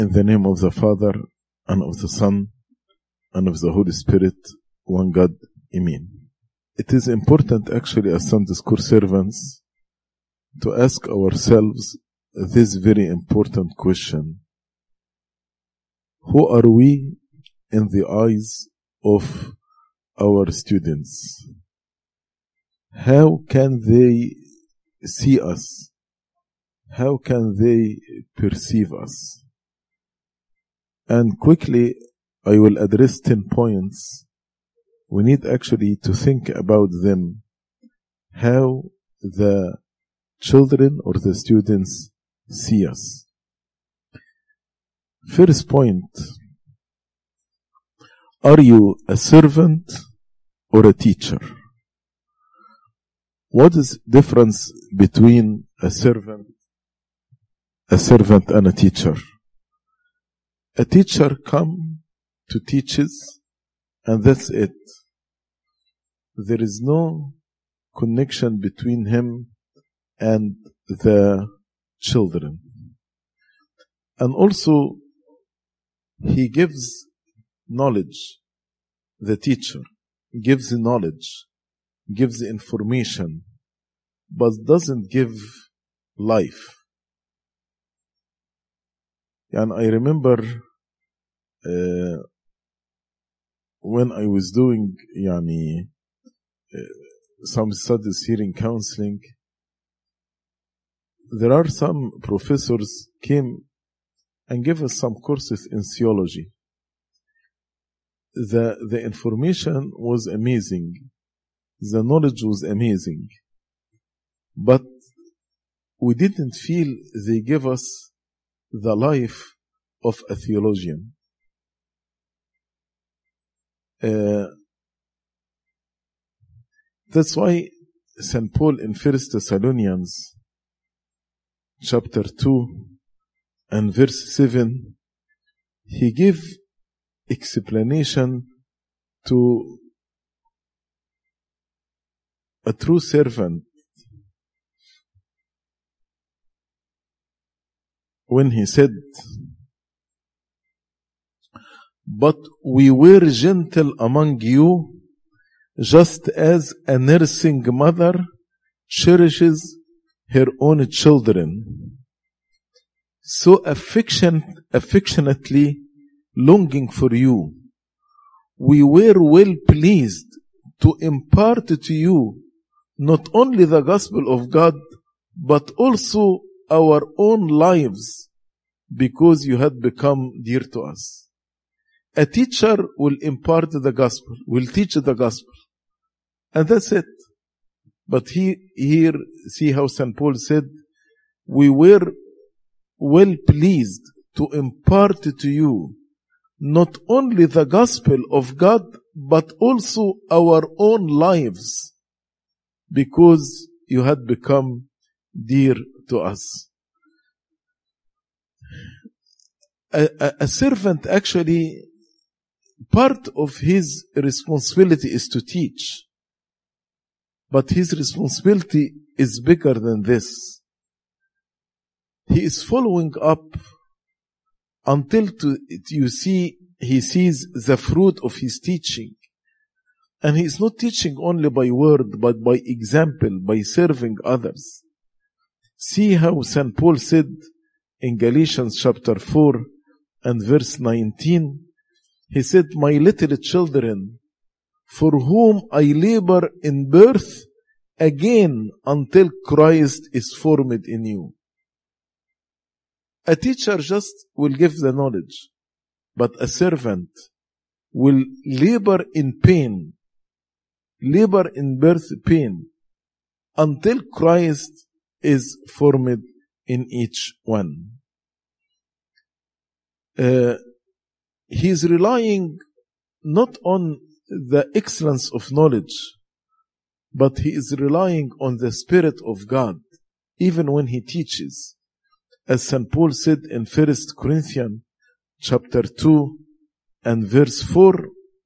In the name of the Father, and of the Son, and of the Holy Spirit, one God, Amen. It is important actually as Sunday school servants to ask ourselves this very important question. Who are we in the eyes of our students? How can they see us? How can they perceive us? And quickly, I will address 10 points. We need actually to think about them, how the children or the students see us. First point, are you a servant or a teacher? What is the difference between a servant and a teacher? A teacher comes to teaches, and that's it. There is no connection between him and the children. And also, he gives knowledge. The teacher gives knowledge, gives information, but doesn't give life. And I remember when I was doing some studies here in counseling, there are some professors came and gave us some courses in theology. The information was amazing. The knowledge was amazing. But we didn't feel they gave us the life of a theologian. That's why St. Paul in 1 Thessalonians chapter 2 and verse 7, he gave explanation to a true servant when he said, but we were gentle among you, just as a nursing mother cherishes her own children, so affectionately longing for you. We were well pleased to impart to you not only the gospel of God, but also our own lives, because you had become dear to us. A teacher will impart the gospel, will teach the gospel, and that's it. But here, see how St. Paul said, we were well pleased to impart to you not only the gospel of God, but also our own lives, because you had become dear to us. A servant actually, part of his responsibility is to teach. But his responsibility is bigger than this. He is following up until he sees the fruit of his teaching. And he is not teaching only by word, but by example, by serving others. See how St. Paul said in Galatians chapter 4 and verse 19, he said, my little children, for whom I labor in birth again until Christ is formed in you. A teacher just will give the knowledge, but a servant will labor in pain, labor in birth pain, until Christ is formed in each one. He is relying not on the excellence of knowledge, but he is relying on the Spirit of God, even when he teaches. As St. Paul said in 1 Corinthians chapter 2 and verse 4,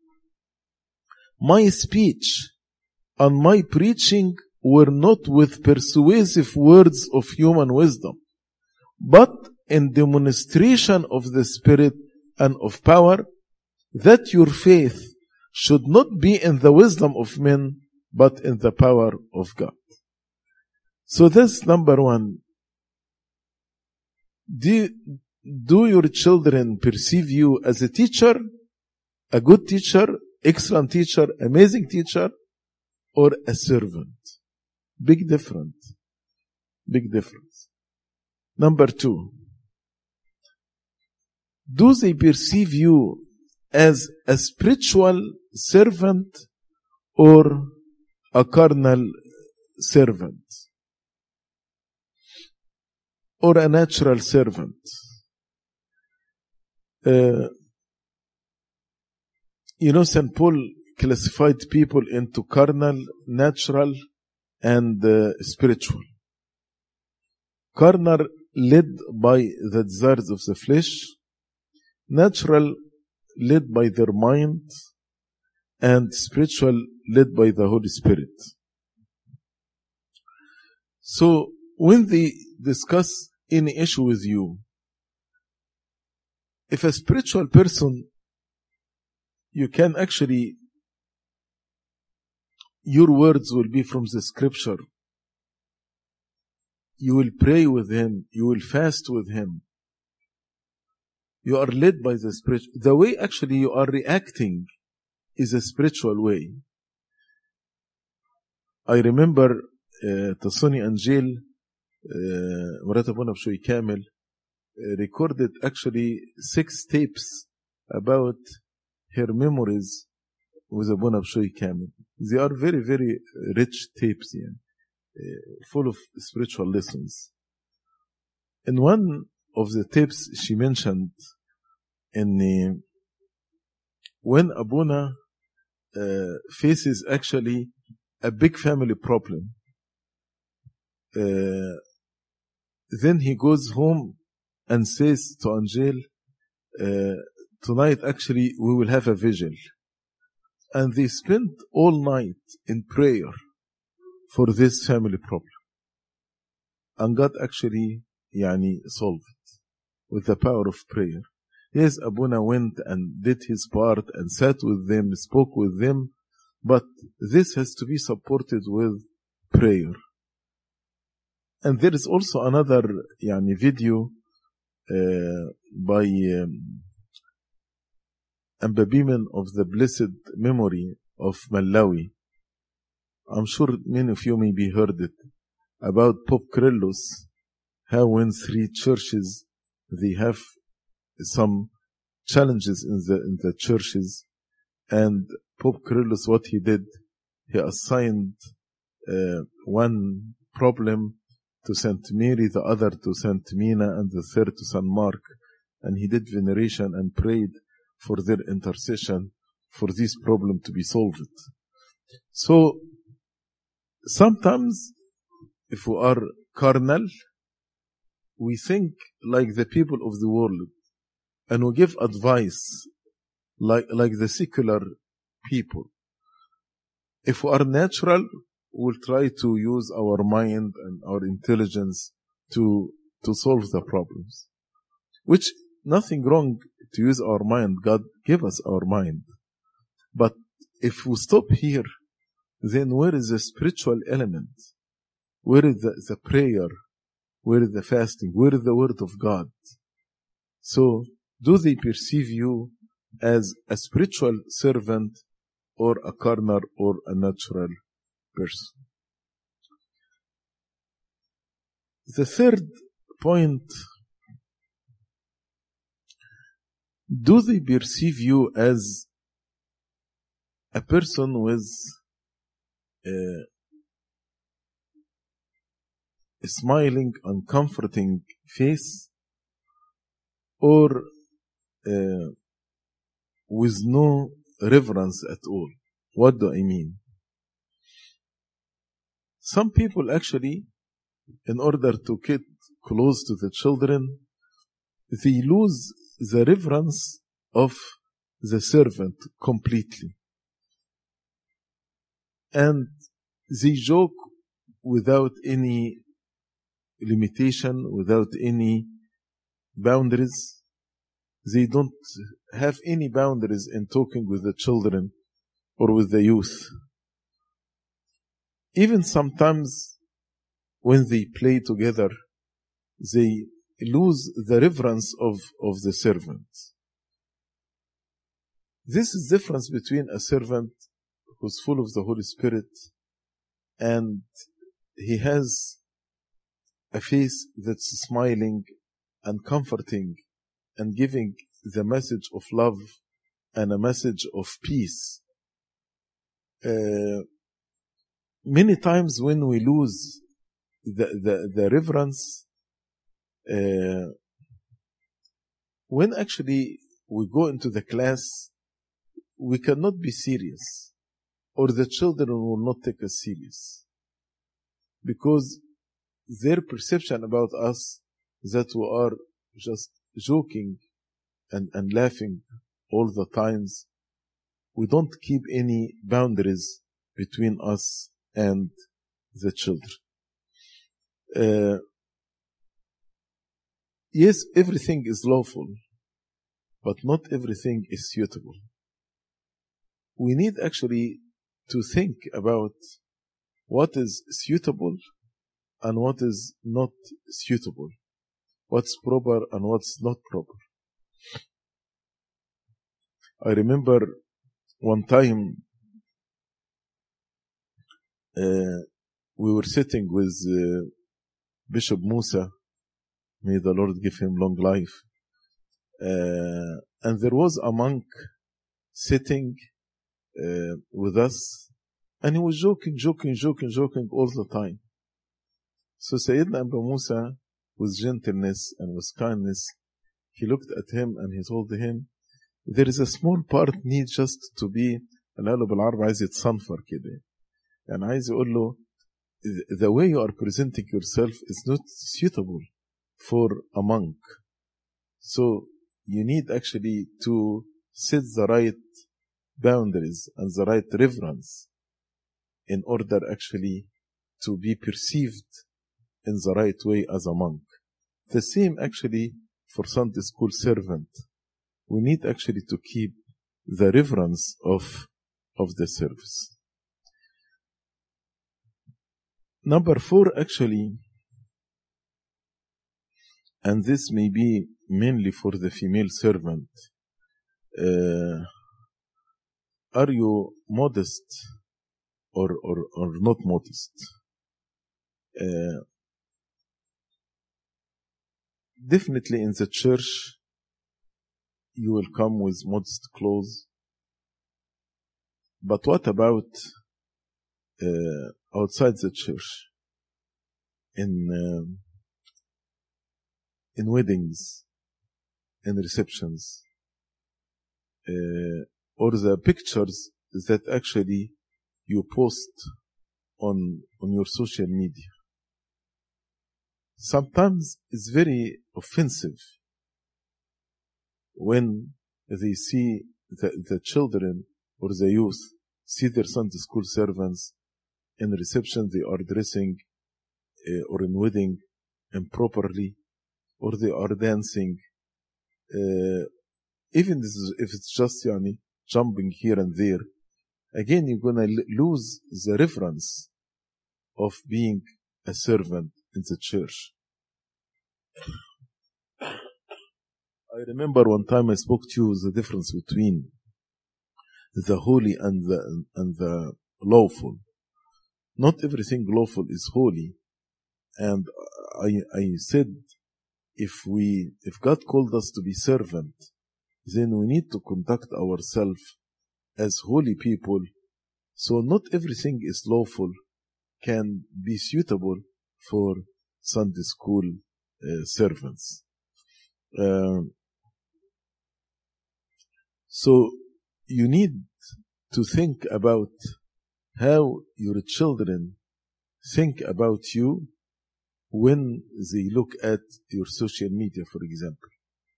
my speech and my preaching were not with persuasive words of human wisdom, but in demonstration of the Spirit and of power, that your faith should not be in the wisdom of men, but in the power of God. So that's number one. Do your children perceive you as a teacher, a good teacher, excellent teacher, amazing teacher, or a servant? Big difference. Big difference. Number two, do they perceive you as a spiritual servant or a carnal servant? Or a natural servant? St. Paul classified people into carnal, natural, and spiritual. Carnal, led by the desires of the flesh. Natural, led by their mind. And spiritual, led by the Holy Spirit. So, when they discuss any issue with you, if a spiritual person, you can actually, your words will be from the scripture. You will pray with him. You will fast with him. You are led by the Spirit. The way actually you are reacting is a spiritual way. I remember Tasoni Angel, مرات أبونا بشوي كامل, recorded actually 6 tapes about her memories with أبونا بشوي كامل. They are very, very rich tapes, full of spiritual lessons. In one of the tapes she mentioned, when Abuna faces actually a big family problem, then he goes home and says to Angel, tonight actually we will have a vigil. And they spent all night in prayer for this family problem. And God actually solved it with the power of prayer. Yes, Abuna went and did his part and sat with them, spoke with them, but this has to be supported with prayer. And there is also another video by Ambabiman of the blessed memory of Malawi. I'm sure many of you maybe heard it, about Pope Kyrillos, how when 3 churches, they have some challenges in the churches, and Pope Kyrillos, what he did, he assigned one problem to Saint Mary, the other to Saint Mina, and the third to Saint Mark, and he did veneration and prayed for their intercession for this problem to be solved. So sometimes if we are carnal, we think like the people of the world, and we give advice like the secular people. If we are natural, we'll try to use our mind and our intelligence to solve the problems. Which, nothing wrong to use our mind. God gave us our mind. But if we stop here, then where is the spiritual element? Where is the prayer? Where is the fasting? Where is the word of God? So, do they perceive you as a spiritual servant or a carnal or a natural person? The third point, do they perceive you as a person with a smiling and comforting face, or with no reverence at all? What do I mean? Some people actually, in order to get close to the children, they lose the reverence of the servant completely. And they joke without any limitation, without any boundaries. They don't have any boundaries in talking with the children or with the youth. Even sometimes when they play together, they lose the reverence of the servant. This is the difference between a servant who's full of the Holy Spirit and he has a face that's smiling and comforting and giving the message of love and a message of peace. Many times when we lose the reverence, when actually we go into the class, we cannot be serious, or the children will not take us serious, because their perception about us that we are just joking and laughing all the times. We don't keep any boundaries between us and the children. Yes, everything is lawful, but not everything is suitable. We need actually to think about what is suitable and what is not suitable, what's proper and what's not proper. I remember one time we were sitting with Bishop Musa, may the Lord give him long life, and there was a monk sitting with us, and he was joking all the time. So Sayyidina Abu Musa, with gentleness and with kindness, he looked at him and he told him, there is a small part need just to be, قال بالعربي عايز يتصنفر كده. يعني عايز يقول له, the way you are presenting yourself is not suitable for a monk. So you need actually to set the right boundaries and the right reverence in order actually to be perceived in the right way as a monk. The same actually for Sunday school servant. We need actually to keep the reverence of the service. Number 4 actually, and this may be mainly for the female servant, are you modest or not modest? Definitely in the church, you will come with modest clothes. But what about outside the church? In weddings, in receptions, or the pictures that actually you post on your social media. Sometimes it's very offensive when they see the children or the youth see their Sunday school servants in reception, they are dressing or in wedding improperly, or they are dancing, even if it's just jumping here and there. Again, you're going to lose the reverence of being a servant in the church. I remember one time I spoke to you the difference between the holy and the lawful. Not everything lawful is holy. And I said, if God called us to be servant, then we need to conduct ourselves as holy people. So not everything is lawful can be suitable for Sunday school servants. So you need to think about how your children think about you when they look at your social media, for example.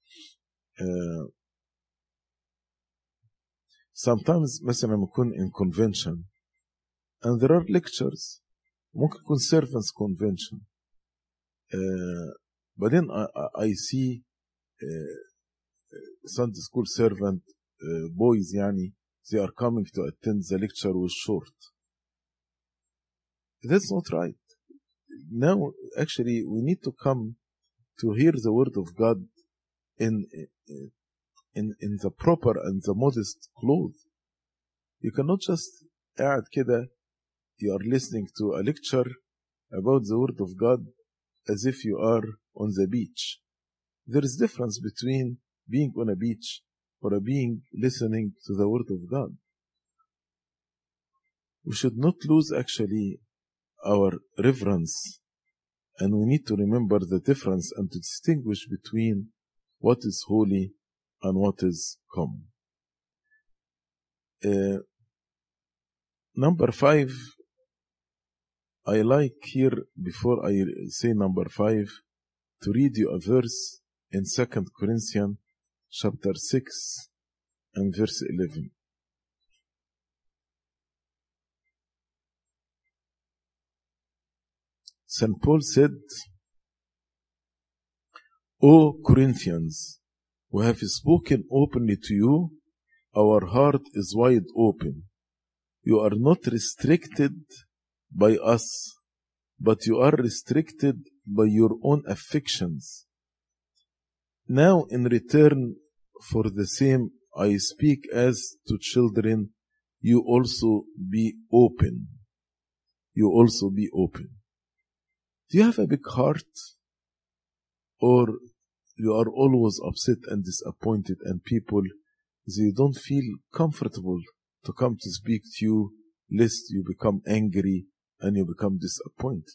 Sometimes مثلا لما يكون in convention and there are lectures, ممكن يكون servants convention, but then I see Sunday school servant boys يعني, they are coming to attend the lecture with short. That's not right. Now, actually, we need to come to hear the word of God in the proper and the modest clothes. You cannot just قاعد كده, you are listening to a lecture about the word of God as if you are on the beach. There is difference between being on a beach or being listening to the word of God. We should not lose actually our reverence, and we need to remember the difference and to distinguish between what is holy and what is common. Number 5, I like here, before I say number 5, to read you a verse in 2 Corinthians chapter 6 and verse 11. St. Paul said, O Corinthians, we have spoken openly to you, our heart is wide open. You are not restricted by us, but you are restricted by your own affections. Now in return for the same, I speak as to children, you also be open. You also be open. Do you have a big heart? Or you are always upset and disappointed, and people, they don't feel comfortable to come to speak to you, lest you become angry and you become disappointed.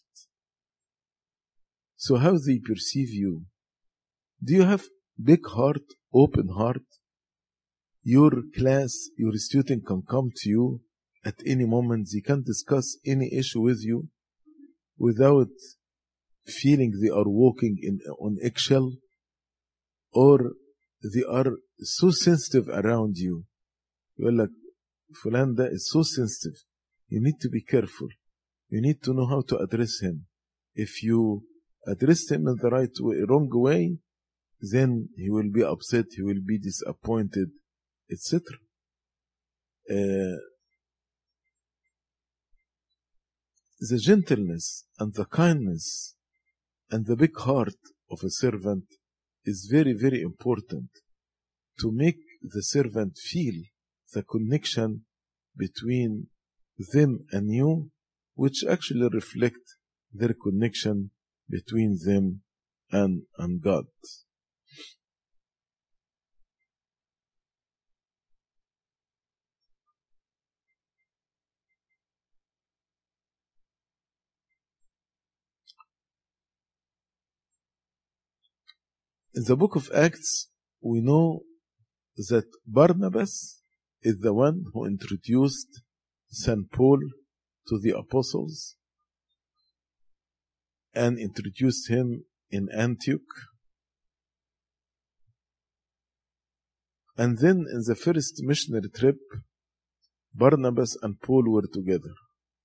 So how they perceive you? Do you have big heart, open heart? Your class, your student can come to you at any moment. They can discuss any issue with you without feeling they are walking on eggshell, or they are so sensitive around you. You're like, Fulan da is so sensitive. You need to be careful. You need to know how to address him. If you address him in the right way, wrong way, then he will be upset, he will be disappointed, etc. The gentleness and the kindness and the big heart of a servant is very, very important to make the servant feel the connection between them and you, which actually reflect their connection between them and God. In the book of Acts, we know that Barnabas is the one who introduced St. Paul to the apostles and introduced him in Antioch. And then in the first missionary trip, Barnabas and Paul were together.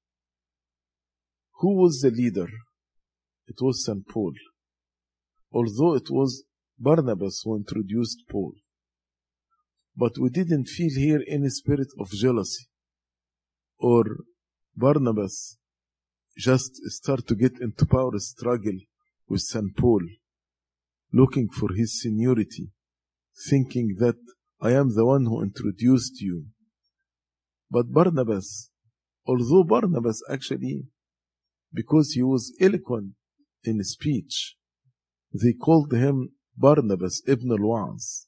Who was the leader? It was St. Paul, although it was Barnabas who introduced Paul. But we didn't feel here any spirit of jealousy, or Barnabas just start to get into power struggle with St. Paul, looking for his seniority, thinking that I am the one who introduced you. But Barnabas, although Barnabas actually, because he was eloquent in speech, they called him Barnabas ibn al-Wa'az.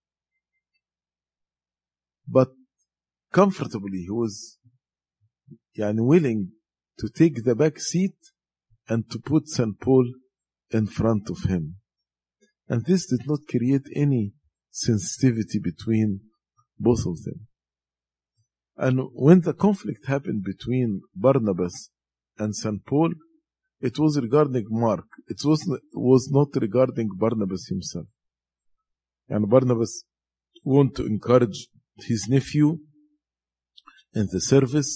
But comfortably, he was willing to take the back seat and to put St. Paul in front of him. And this did not create any sensitivity between both of them. And when the conflict happened between Barnabas and St. Paul, it was regarding Mark. It was not regarding Barnabas himself. And Barnabas wanted to encourage his nephew in the service,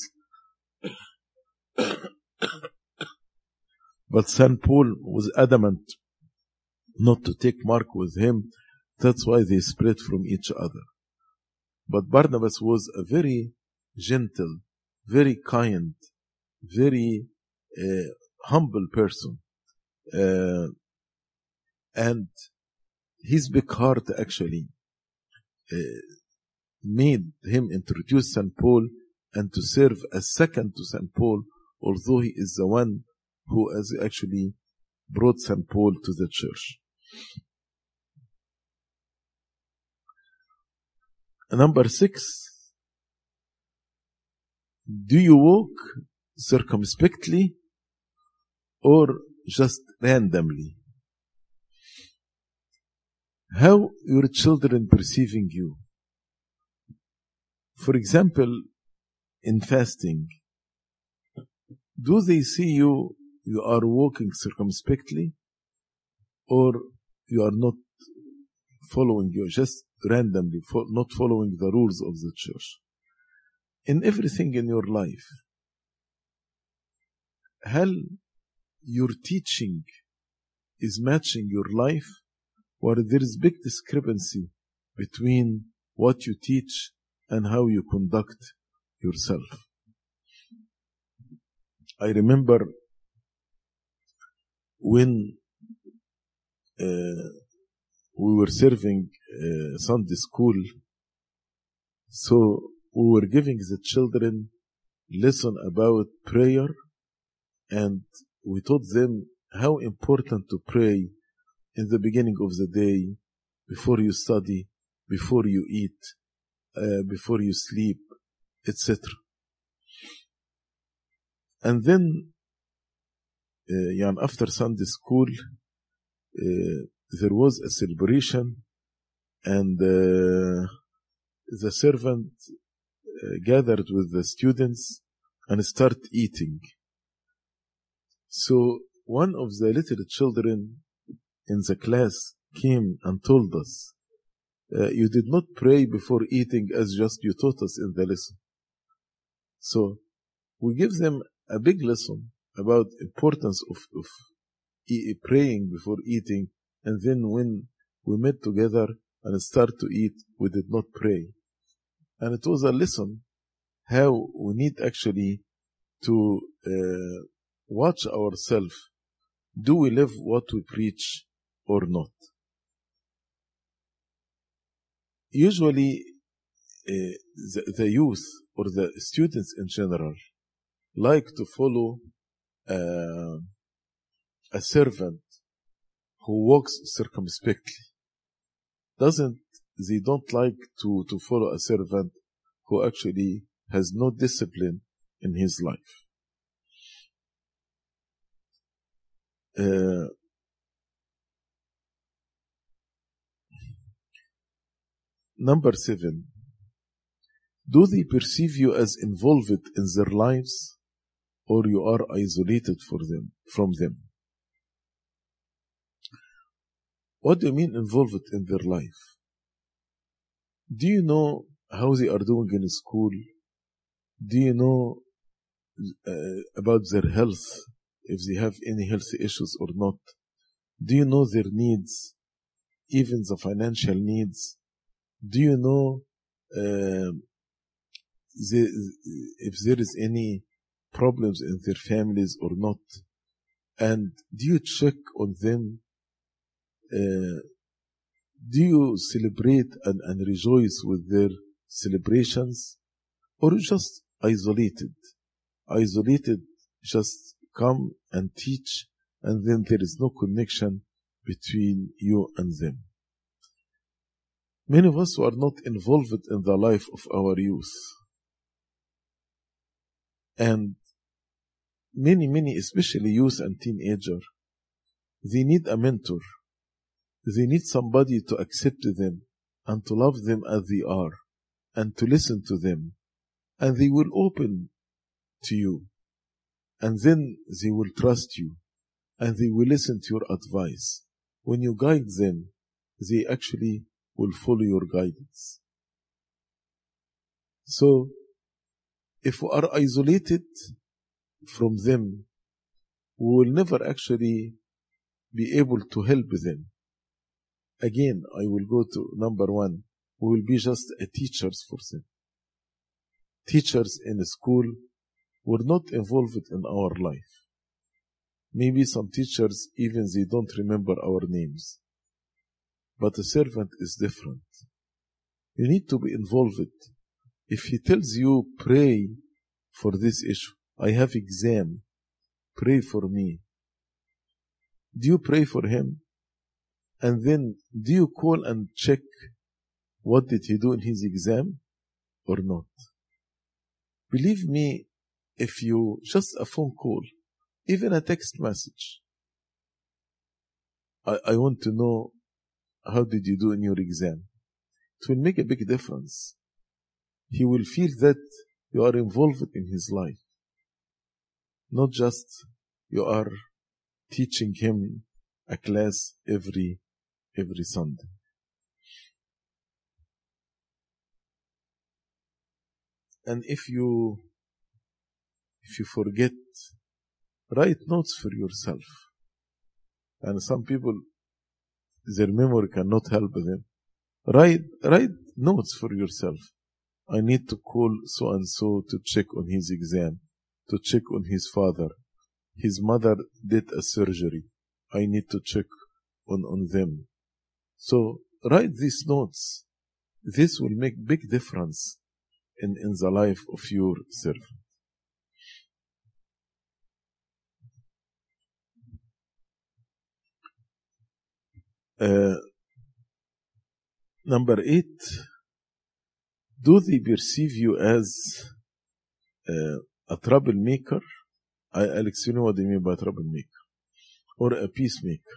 but St. Paul was adamant not to take Mark with him, That's why they spread from each other. But Barnabas was a very gentle, very kind, very humble person. And his big heart actually made him introduce St. Paul and to serve as second to St. Paul, although he is the one who has actually brought St. Paul to the church. Number 6, do you walk circumspectly or just randomly? How your children perceiving you? For example, in fasting, do they see you are walking circumspectly, or you are not following, you just randomly, not following the rules of the church? In everything in your life, هل your teaching is matching your life, or there is big discrepancy between what you teach and how you conduct yourself? I remember when we were serving Sunday school, so we were giving the children lesson about prayer, and we taught them how important to pray in the beginning of the day, before you study, before you eat, before you sleep, etc. And then after Sunday school, there was a celebration, and the servant gathered with the students and started eating. So one of the little children in the class came and told us, you did not pray before eating as just you taught us in the lesson. So we give them a big lesson about importance of praying before eating, and then when we met together and started to eat, we did not pray. And it was a lesson how we need actually to watch ourselves. Do we live what we preach or not? Usually the youth or the students in general like to follow a servant who walks circumspectly. They don't like to follow a servant who actually has no discipline in his life. Number 7, do they perceive you as involved in their lives, or you are isolated from them? What do you mean involved in their life? Do you know how they are doing in school? Do you know about their health, if they have any health issues or not? Do you know their needs, even the financial needs? Do you know if there is any problems in their families or not? And do you check on them? Do you celebrate and rejoice with their celebrations? Or just isolated? Isolated, just come and teach, and then there is no connection between you and them. Many of us who are not involved in the life of our youth. And many, especially youth and teenager, they need a mentor. They need somebody to accept them and to love them as they are and to listen to them. And they will open to you. And then they will trust you. And they will listen to your advice. When you guide them, they actually will follow your guidance. So, if we are isolated from them, we will never actually be able to help them. Again, I will go to number one. We will be just a teachers for them. Teachers in a school were not involved in our life. Maybe some teachers, even they don't remember our names. But a servant is different. You need to be involved. If he tells you, pray for this issue, I have exam, pray for me. Do you pray for him? And then, do you call and check what did he do in his exam or not? Believe me, if you, just a phone call, even a text message, I want to know, how did you do in your exam? It will make a big difference. He will feel that you are involved in his life. Not just you are teaching him a class every Sunday. And if you forget, write notes for yourself. And some people, their memory cannot help them. Write notes for yourself. I need to call so and so to check on his exam, to check on his father. His mother did a surgery. I need to check on them. So write these notes. This will make big difference in the life of your servant. Number 8, do they perceive you as a troublemaker? I'll explain what they mean by troublemaker. Or a peacemaker.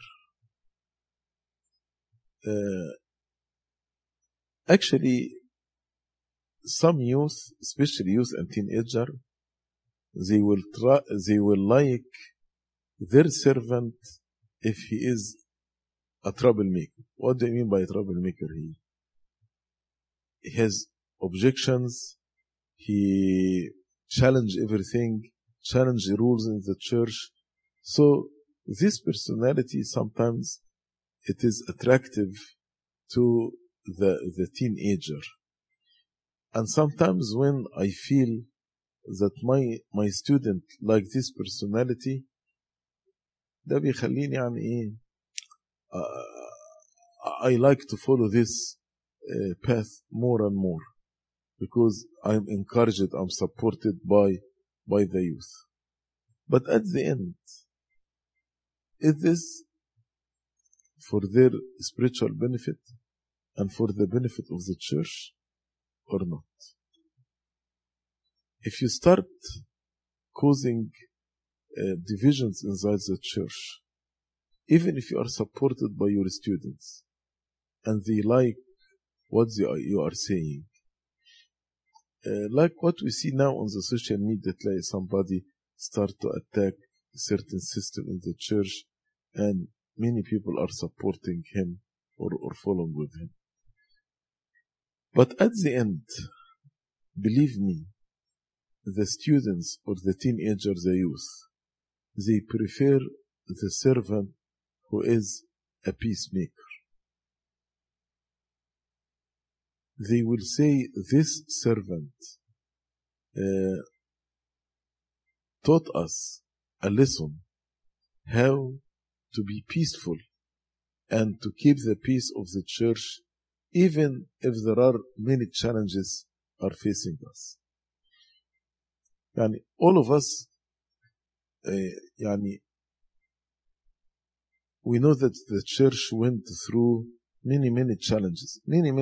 Actually, some youth, especially youth and teenager, they will like their servant if he is a troublemaker. What do you mean by troublemaker here? He has objections, he challenge everything, challenge the rules in the church. So this personality sometimes it is attractive to the teenager. And sometimes when I feel that my student like this personality, ده بيخليني يعني ايه I like to follow this path more and more because I'm encouraged, I'm supported by the youth. But at the end, is this for their spiritual benefit and for the benefit of the church or not? If you start causing divisions inside the church, even if you are supported by your students and they like what you are saying, like what we see now on the social media, like somebody start to attack a certain system in the church and many people are supporting him or following with him. But at the end, believe me, the students or the teenagers, the youth, they prefer the servant who is a peacemaker. They will say this servant taught us a lesson how to be peaceful and to keep the peace of the church even if there are many challenges are facing us. Yani all of us yani we know that the church went through many challenges.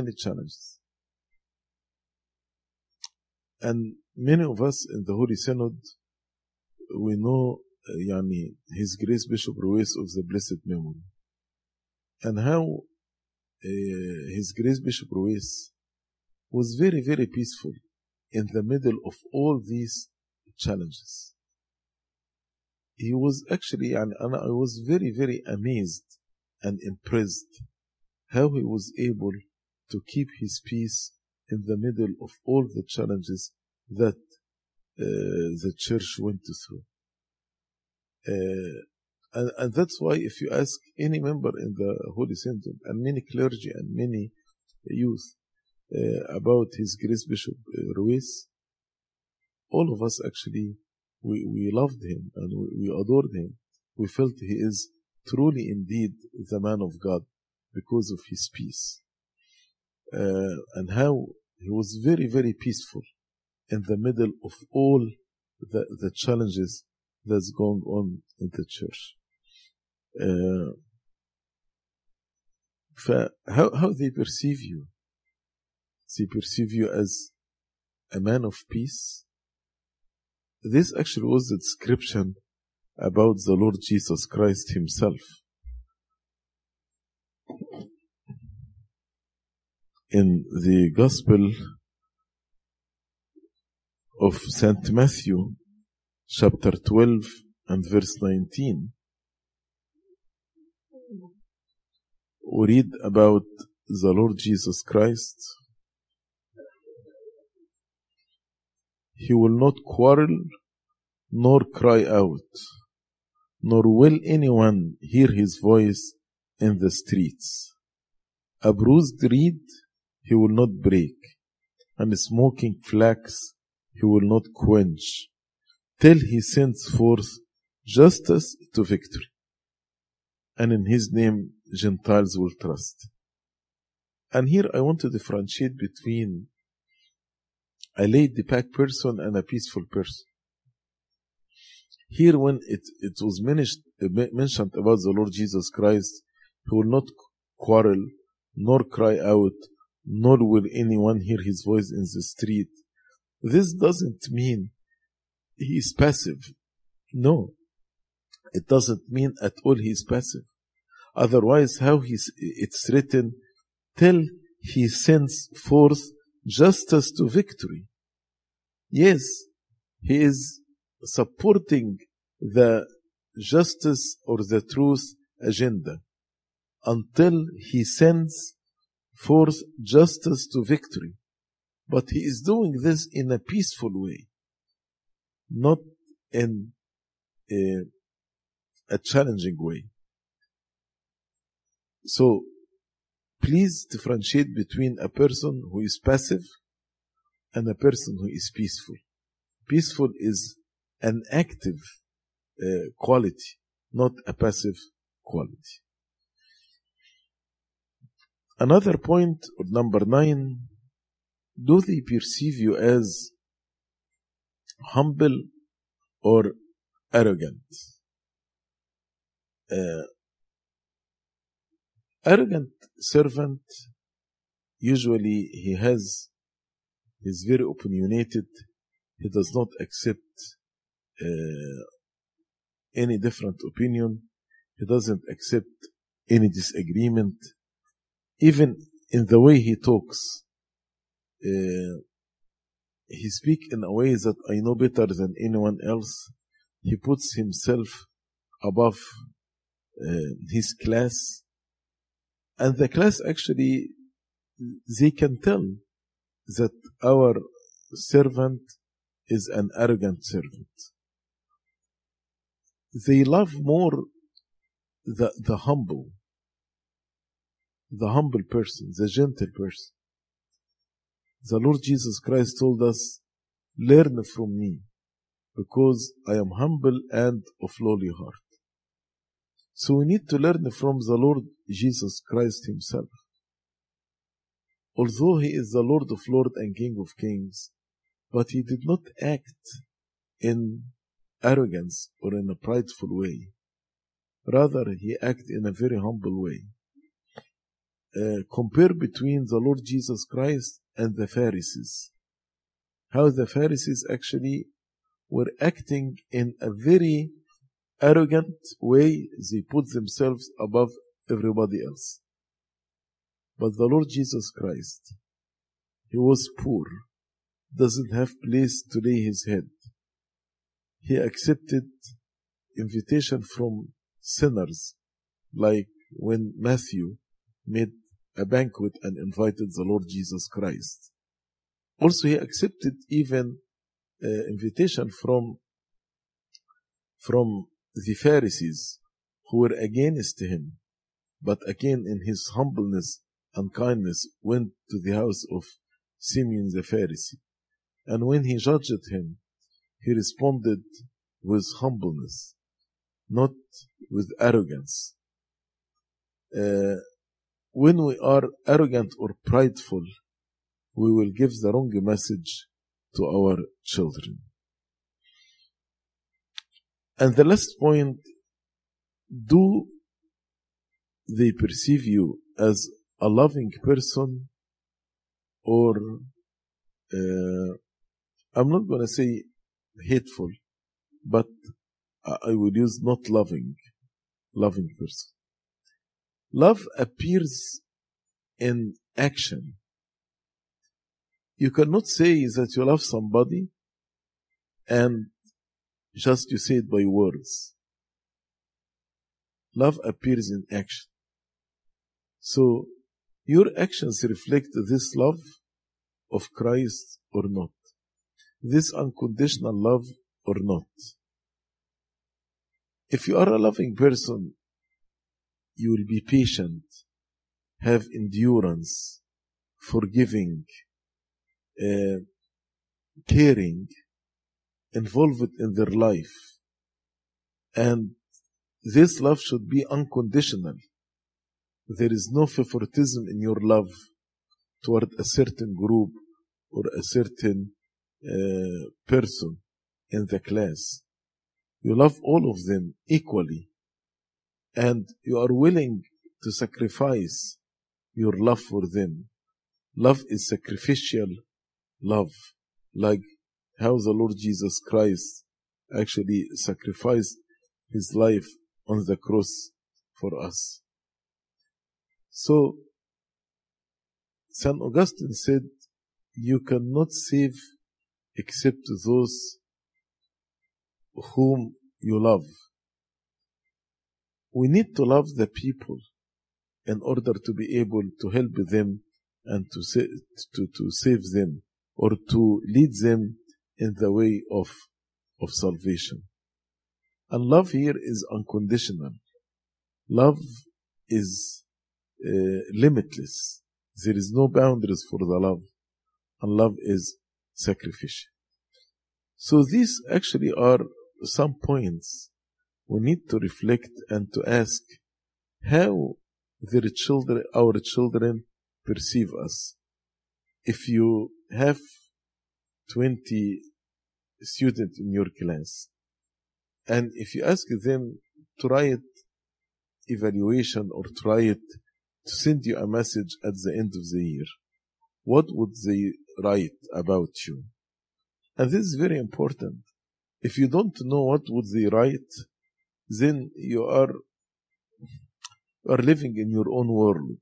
And many of us in the Holy Synod, we know His Grace Bishop Ruiz of the Blessed Memory, and how His Grace Bishop Ruiz was very peaceful in the middle of all these challenges. He was actually, and I was very amazed and impressed how he was able to keep his peace in the middle of all the challenges that the church went through. And that's why if you ask any member in the Holy Synod and many clergy and many youth about his Grace Bishop Ruiz, all of us actually, we loved him and we adored him. We felt he is truly indeed the man of God because of his peace. And how he was very, very peaceful in the middle of all the challenges that's going on in the church. How they perceive you? They perceive you as a man of peace. This actually was the description about the Lord Jesus Christ himself. In the Gospel of St. Matthew, chapter 12 and verse 19, we read about the Lord Jesus Christ. He will not quarrel nor cry out, nor will anyone hear his voice in the streets. A bruised reed he will not break, and a smoking flax he will not quench, till he sends forth justice to victory. And in his name Gentiles will trust. And here I want to differentiate between a laid-back person and a peaceful person. Here when it was mentioned about the Lord Jesus Christ, he will not quarrel, nor cry out, nor will anyone hear his voice in the street. This doesn't mean he is passive. No, it doesn't mean at all he is passive. Otherwise, how it's written, till he sends forth justice to victory. Yes, he is supporting the justice or the truth agenda until he sends forth justice to victory. But he is doing this in a peaceful way, not in a challenging way. So, please differentiate between a person who is passive and a person who is peaceful. Peaceful is an active quality, not a passive quality. Another point, number 9, do they perceive you as humble or arrogant? Arrogant servant, usually he is very opinionated. He does not accept any different opinion. He doesn't accept any disagreement. Even in the way he talks, he speaks in a way that I know better than anyone else. He puts himself above his class. And the class actually, they can tell that our servant is an arrogant servant. They love more the humble person, the gentle person. The Lord Jesus Christ told us, learn from me, because I am humble and of lowly heart. So we need to learn from the Lord Jesus Christ himself. Although he is the Lord of lords and King of kings, but he did not act in arrogance or in a prideful way. Rather, he acted in a very humble way. Compare between the Lord Jesus Christ and the Pharisees. How the Pharisees actually were acting in a very arrogant way. They put themselves above everybody else. But the Lord Jesus Christ, he was poor, doesn't have place to lay his head. He accepted invitation from sinners, like when Matthew made a banquet and invited the Lord Jesus Christ. Also, he accepted even invitation from the Pharisees who were against him, but again in his humbleness and kindness went to the house of Simeon the Pharisee. And when he judged him, he responded with humbleness, not with arrogance. When we are arrogant or prideful, we will give the wrong message to our children. And the last point, do they perceive you as a loving person, or I'm not going to say hateful, but I will use not loving person. Love appears in action. You cannot say that you love somebody and just you say it by words. Love appears in action. So your actions reflect this love of Christ or not, this unconditional love or not. If you are a loving person, you will be patient, have endurance, forgiving, caring, involved in their life. And this love should be unconditional. There is no favoritism in your love toward a certain group or a certain person in the class. You love all of them equally, and you are willing to sacrifice your love for them. Love is sacrificial love, like how the Lord Jesus Christ actually sacrificed his life on the cross for us. So, St. Augustine said, you cannot save except those whom you love. We need to love the people in order to be able to help them and to save them, or to lead them in the way of salvation. And love here is unconditional. Love is limitless. There is no boundaries for the love. And love is sacrificial. So these actually are some points we need to reflect and to ask how our children perceive us. If you have 20 students in your class, and if you ask them to write evaluation or to send you a message at the end of the year, what would they write about you? And this is very important. If you don't know what would they write, then you are living in your own world.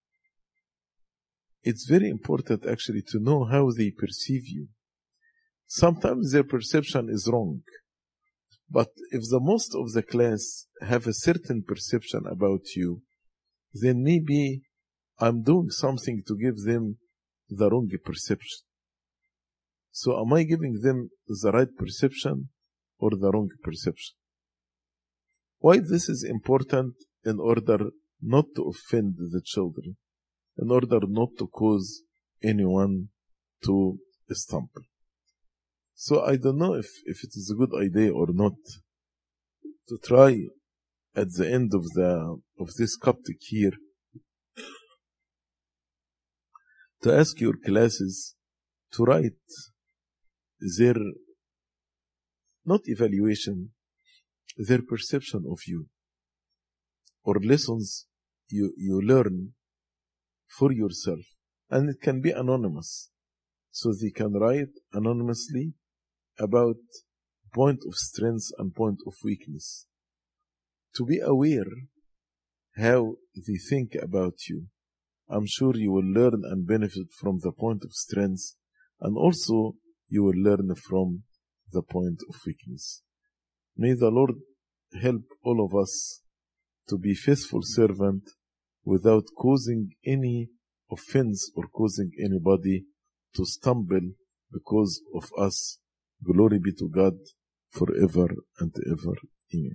It's very important actually to know how they perceive you. Sometimes their perception is wrong. But if the most of the class have a certain perception about you, then maybe I'm doing something to give them the wrong perception. So am I giving them the right perception or the wrong perception? Why this is important? In order not to offend the children, in order not to cause anyone to stumble. So I don't know if it is a good idea or not to try at the end of this Coptic year to ask your classes to write their, not evaluation, their perception of you, or lessons you learn for yourself. And it can be anonymous. So they can write anonymously about point of strength and point of weakness. To be aware how they think about you. I'm sure you will learn and benefit from the point of strength, and also you will learn from the point of weakness. May the Lord help all of us to be faithful servant without causing any offense or causing anybody to stumble because of us. Glory be to God forever and ever.